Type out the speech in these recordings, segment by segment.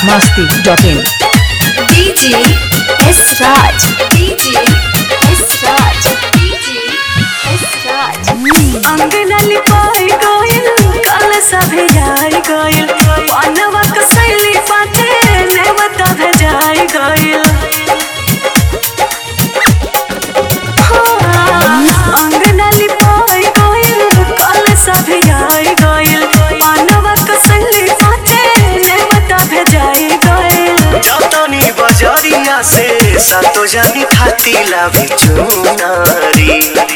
biharmasti.in DJ S Raj, DJ S Raj, DJ S Raj. अंगना लिपाई गइल कल सभे जाई गइल पानवा कसैली पाते नेवता भेजाई गइल अंगना लिपाई गइल कल सभे जाई गइल पानवा कसैली पाते नेवता भेजाई गइल जतनी बजरिया से सातो जानी खाती लाभी चुनारी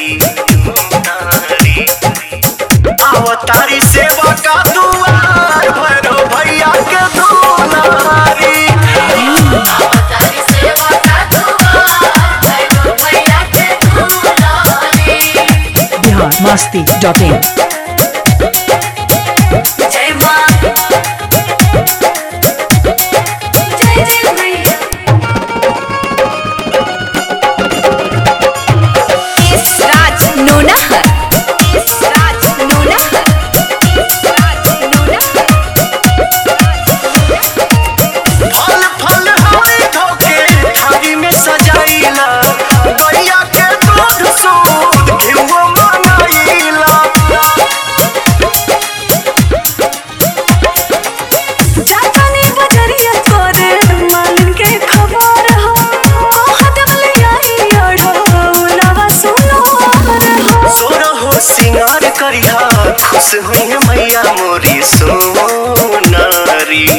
अवतारी सेवा का दुआर भैरो भैया के दुलारी अवतारी सेवा का दुआर भैरो भैया के दुलारी। biharmasti.in जय मां, जय जय मैया। S Raj Nonahar, S Raj Nonahar, S Raj Nonahar। फल फल हाय धोके थाली में सजाइला गैया के दूध सूद घिउओ मनाइला जातनी बजरिया करे मालिन के खबर हो हदमले आई अड़ो नवा सुनोर हो सोना हो सिंगार करिहा खुश होइए मैया मोरी सोनारी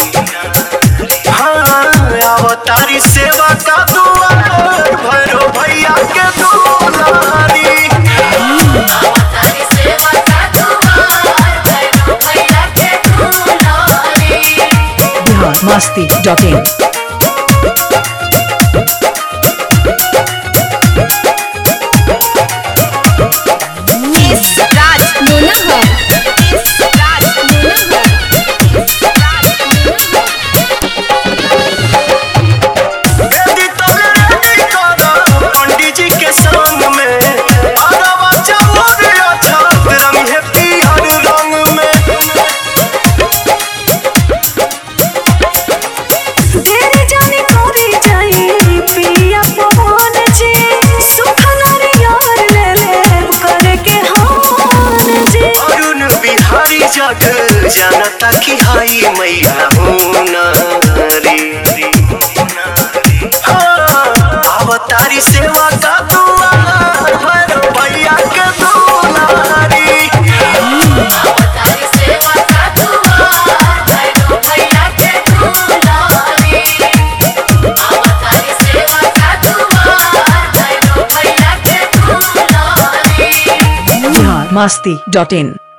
हाँ अवतारी सेवा का दुआर भैरो भैया के दुलारी अवतारी सेवा का दुआर भैरो भैया के दुलारी। biharmasti.in S Raj Nonahar, S Raj Nonahar, S Raj Nonahar। यदि तोले रेडी करा पंडित जी के संग में अरवा चाउर अच्छा रंग है पीहर रंग में तेरी जानी कोरी जाई पिया पवन जी सुख नारियर ले ले करे के हान जी अरुण बिहारी जग जानता कि हाई मैया होनारी हाँ, अवतारी सेवा का दुआर भैरो भैया के दुलारी अवतारी सेवा का दुआर भैरो भैया के दुलारी। अवतारी सेवा का दुआर भैरो भैया के दुलारी। biharmasti.in